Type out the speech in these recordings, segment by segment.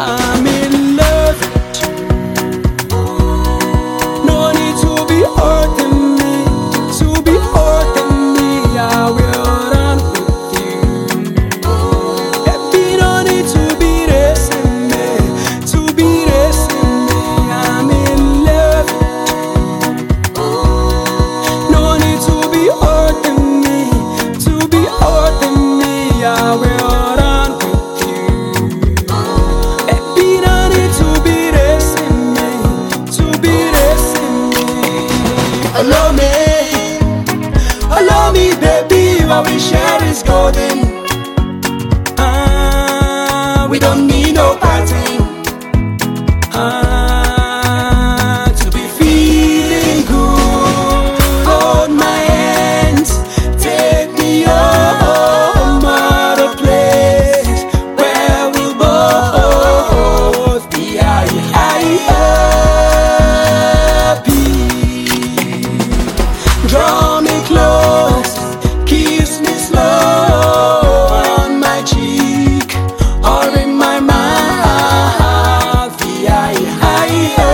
I'm in love with you. No need to be hurting me, to be hurting me. I will run with you. Baby, no need to be racing me, to be racing me. I'm in love with you. No need to be hurting me, to be hurting me. I will run with you. Baby, no need to be racing me, to be racing me. Allow me, baby, what we share is golden. We don't need no parting. To be feeling good, hold my hands, take me home, other place where we'll both be happy. Draw me close, kiss me slow on my cheek or in my mouth. Be happy.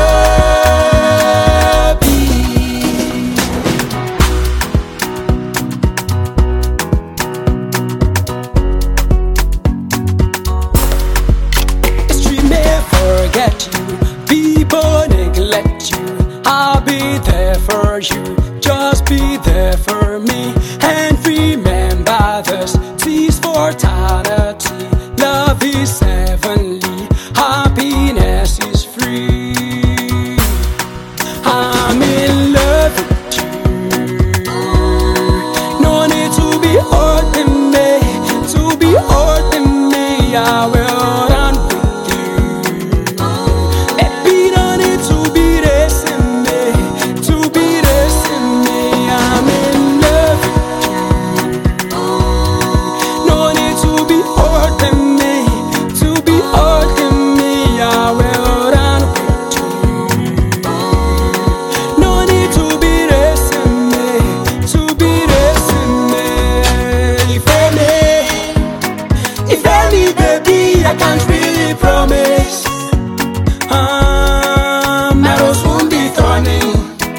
History may forget you, people neglect you. I'll be there for you, just be there for me. And remember this, tease for eternity. Love is heavenly, happiness is free. I'm in love with you. No need to be hurting me, to be hurting me. I will run with you. Baby, no need to be racing me, to be racing me. I'm in love with you. No need to be hurting me, to be hurting me. I will run with you. No need to be racing me, to be racing me. If any, baby, I can't really promise. Arrows won't be turning.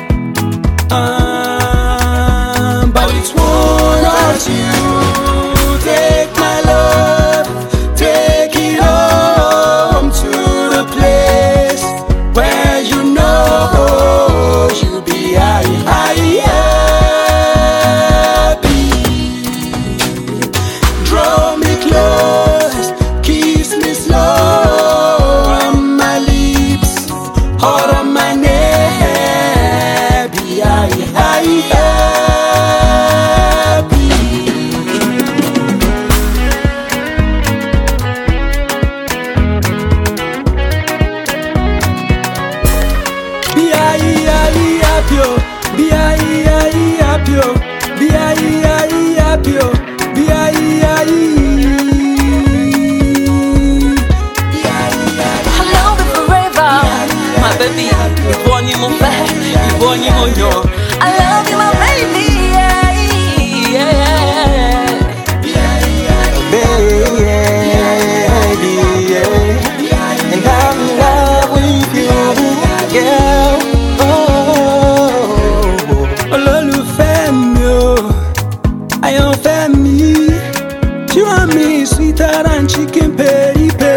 But it won't hurt you. Take my love, take it home to the place where you know you'll be happy. Draw me close, kiss me slow on my lips or on my neck. Be happy. Be happy, be happy, be happy, be happy. I love you forever, my baby. You born you mon frère, you born you mon yo. I love you, my baby. And I'm in love with you, girl. Olólùfẹ́ mi o, àyànfẹ́ mi. You and me sweeter than chicken peri peri.